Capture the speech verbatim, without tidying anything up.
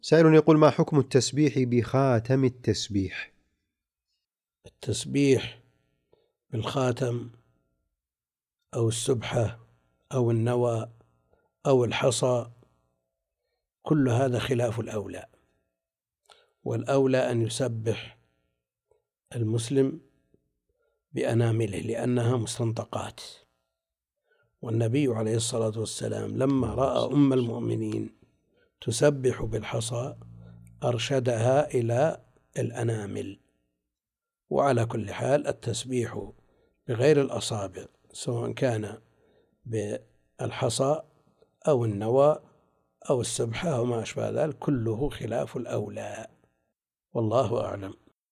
سائل يقول: ما حكم التسبيح بخاتم التسبيح؟ التسبيح بالخاتم أو السبحة أو النوى أو الحصى كل هذا خلاف الأولى، والأولى أن يسبح المسلم بأنامله لأنها مستنطقات، والنبي عليه الصلاة والسلام لما رأى أم المؤمنين تسبح بالحصى أرشدها إلى الأنامل. وعلى كل حال التسبيح بغير الأصابع سواء كان بالحصى أو النوى أو السبحة أو ما أشبه ذلك كله خلاف الأولى، والله أعلم.